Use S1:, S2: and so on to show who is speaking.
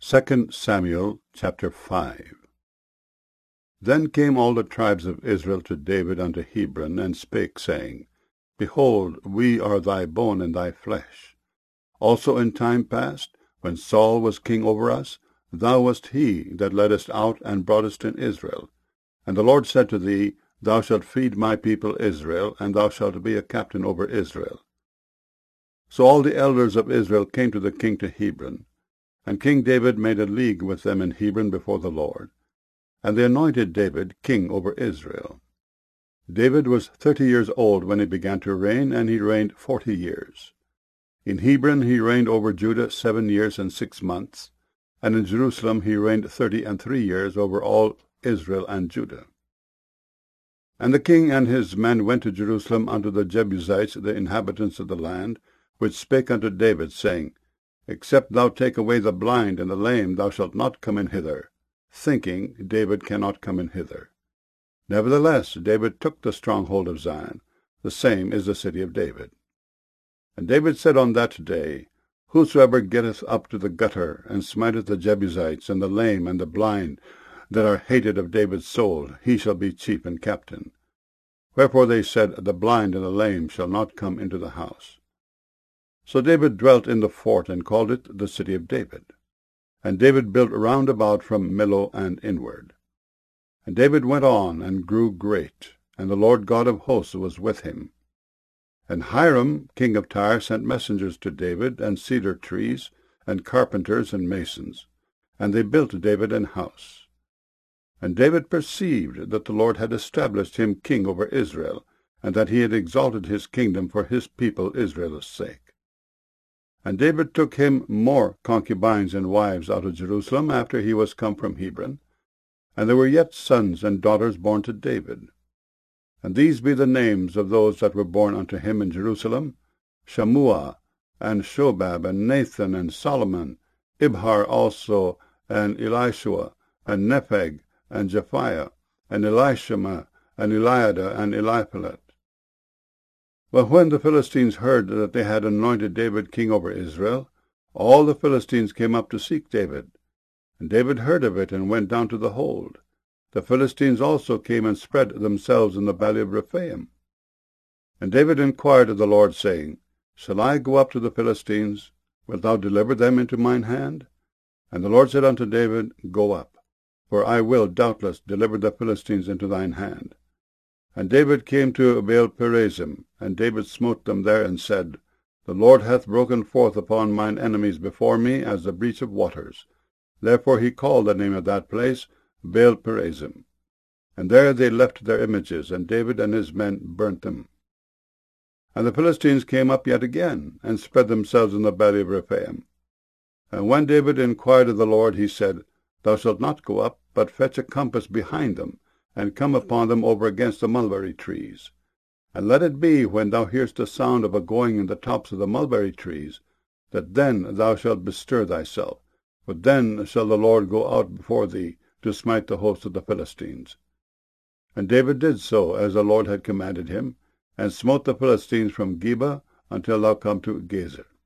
S1: 2 Samuel chapter 5. Then came all the tribes of Israel to David unto Hebron, and spake, saying, Behold, we are thy bone and thy flesh. Also in time past, when Saul was king over us, thou wast he that led us out and broughtest in Israel. And the Lord said to thee, Thou shalt feed my people Israel, and thou shalt be a captain over Israel. So all the elders of Israel came to the king to Hebron. And King David made a league with them in Hebron before the Lord. And they anointed David king over Israel. David was 30 years old when he began to reign, and he reigned 40 years. In Hebron he reigned over Judah 7 years and 6 months, and in Jerusalem he reigned 30 years over all Israel and Judah. And the king and his men went to Jerusalem unto the Jebusites, the inhabitants of the land, which spake unto David, saying, Except thou take away the blind and the lame, thou shalt not come in hither, thinking, David cannot come in hither. Nevertheless, David took the stronghold of Zion, the same is the city of David. And David said on that day, Whosoever getteth up to the gutter, and smiteth the Jebusites, and the lame, and the blind, that are hated of David's soul, he shall be chief and captain. Wherefore they said, The blind and the lame shall not come into the house. So David dwelt in the fort, and called it the city of David. And David built round about from Millo and inward. And David went on, and grew great, and the Lord God of hosts was with him. And Hiram king of Tyre sent messengers to David, and cedar trees, and carpenters and masons. And they built David an house. And David perceived that the Lord had established him king over Israel, and that he had exalted his kingdom for his people Israel's sake. And David took him more concubines and wives out of Jerusalem after he was come from Hebron. And there were yet sons and daughters born to David. And these be the names of those that were born unto him in Jerusalem, Shammua, and Shobab, and Nathan, and Solomon, Ibhar also, and Elishua, and Nepheg, and Japhiah, and Elishama, and Eliada, and Eliphalet. But when the Philistines heard that they had anointed David king over Israel, all the Philistines came up to seek David. And David heard of it, and went down to the hold. The Philistines also came and spread themselves in the valley of Rephaim. And David inquired of the Lord, saying, Shall I go up to the Philistines? Wilt thou deliver them into mine hand? And the Lord said unto David, Go up, for I will doubtless deliver the Philistines into thine hand. And David came to Baal-perazim, and David smote them there, and said, The Lord hath broken forth upon mine enemies before me as the breach of waters. Therefore he called the name of that place Baal-perazim. And there they left their images, and David and his men burnt them. And the Philistines came up yet again, and spread themselves in the valley of Rephaim. And when David inquired of the Lord, he said, Thou shalt not go up, but fetch a compass behind them, and come upon them over against the mulberry trees. And let it be, when thou hearest the sound of a going in the tops of the mulberry trees, that then thou shalt bestir thyself, for then shall the Lord go out before thee to smite the host of the Philistines. And David did so, as the Lord had commanded him, and smote the Philistines from Geba until thou come to Gezer.